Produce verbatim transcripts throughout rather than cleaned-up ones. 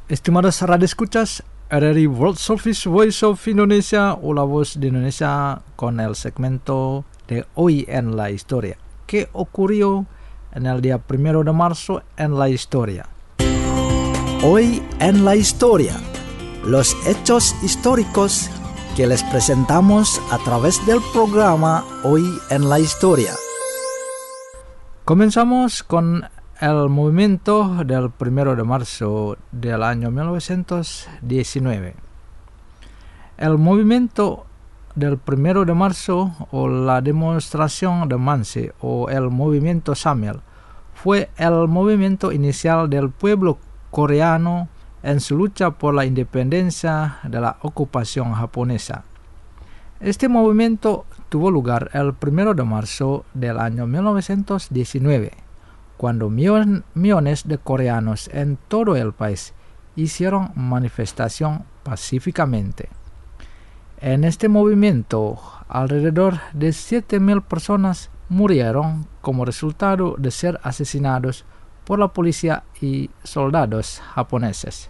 Estimados radioescuchas, R R I World Service Voice of Indonesia o la voz de Indonesia con el segmento de Hoy en la Historia. ¿Qué ocurrió en el día primero de marzo en la historia? Hoy en la Historia, los hechos históricos que les presentamos a través del programa Hoy en la Historia. Comenzamos con el movimiento del primero de marzo del año mil novecientos diecinueve. El movimiento del primero de marzo o la demostración de Mansi o el movimiento Samiel fue el movimiento inicial del pueblo coreano en su lucha por la independencia de la ocupación japonesa. Este movimiento tuvo lugar el primero de marzo del año mil novecientos diecinueve. Cuando millon, millones de coreanos en todo el país hicieron manifestación pacíficamente. En este movimiento, alrededor de siete mil personas murieron como resultado de ser asesinados por la policía y soldados japoneses.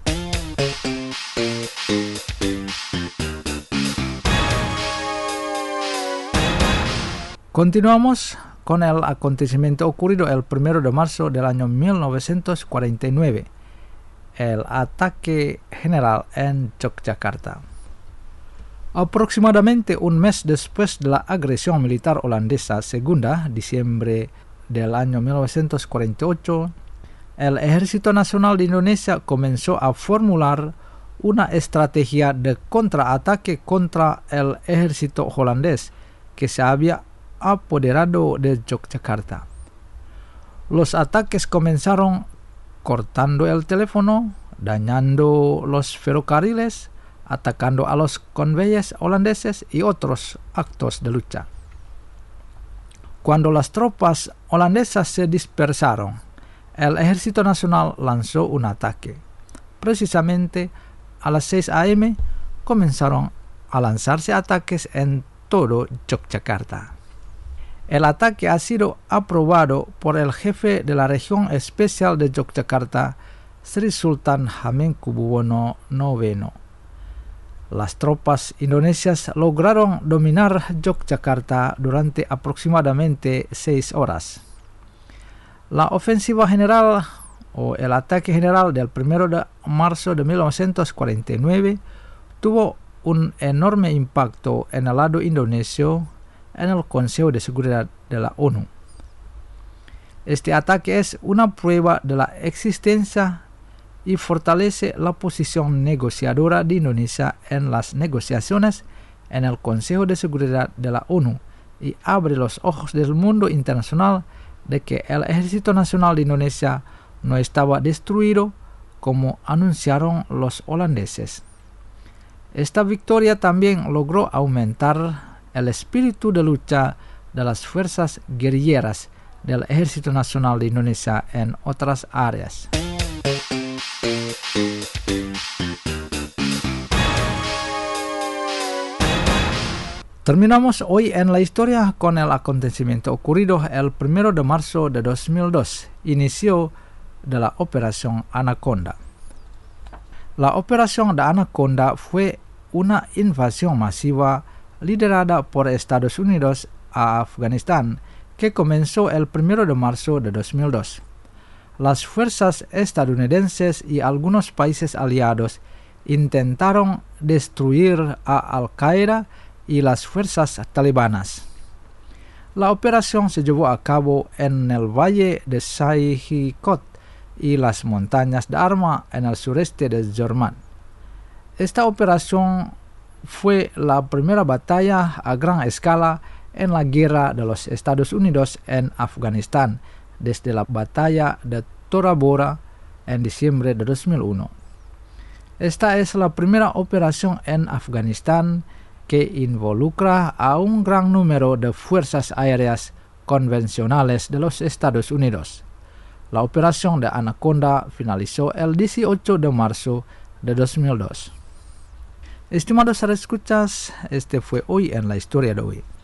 Continuamos con el acontecimiento ocurrido el primero de marzo del año mil novecientos cuarenta y nueve, el ataque general en Yogyakarta. Aproximadamente un mes después de la agresión militar holandesa segunda, diciembre del año mil novecientos cuarenta y ocho, el Ejército Nacional de Indonesia comenzó a formular una estrategia de contraataque contra el ejército holandés que se había apoderado de Yogyakarta. Los ataques comenzaron cortando el teléfono, dañando los ferrocarriles, atacando a los convoyes holandeses y otros actos de lucha. Cuando las tropas holandesas se dispersaron, el Ejército Nacional lanzó un ataque. Precisamente a las seis a eme comenzaron a lanzarse ataques en todo Yogyakarta. El ataque ha sido aprobado por el jefe de la región especial de Yogyakarta, Sri Sultan Hamengkubuwono noveno. Las tropas indonesias lograron dominar Yogyakarta durante aproximadamente seis horas. La ofensiva general o el ataque general del primero de marzo de mil novecientos cuarenta y nueve tuvo un enorme impacto en el lado indonesio en el Consejo de Seguridad de la ONU. Este ataque es una prueba de la existencia y fortalece la posición negociadora de Indonesia en las negociaciones en el Consejo de Seguridad de la ONU y abre los ojos del mundo internacional de que el Ejército Nacional de Indonesia no estaba destruido como anunciaron los holandeses. Esta victoria también logró aumentar el espíritu de lucha de las fuerzas guerrilleras del Ejército Nacional de Indonesia en otras áreas. Terminamos hoy en la historia con el acontecimiento ocurrido el primero de marzo de dos mil dos, inicio de la Operación Anaconda. La Operación de Anaconda fue una invasión masiva liderada por Estados Unidos a Afganistán, que comenzó el primero de marzo de dos mil dos. Las fuerzas estadounidenses y algunos países aliados intentaron destruir a Al-Qaeda y las fuerzas talibanas. La operación se llevó a cabo en el valle de Saihikot y las montañas de Arma en el sureste de Jorman. Esta operación fue la primera batalla a gran escala en la guerra de los Estados Unidos en Afganistán desde la batalla de Tora Bora en diciembre de dos mil uno. Esta es la primera operación en Afganistán que involucra a un gran número de fuerzas aéreas convencionales de los Estados Unidos. La operación de Anaconda finalizó el dieciocho de marzo de dos mil dos. Estimados radioescuchas, este fue Hoy en la Historia de hoy.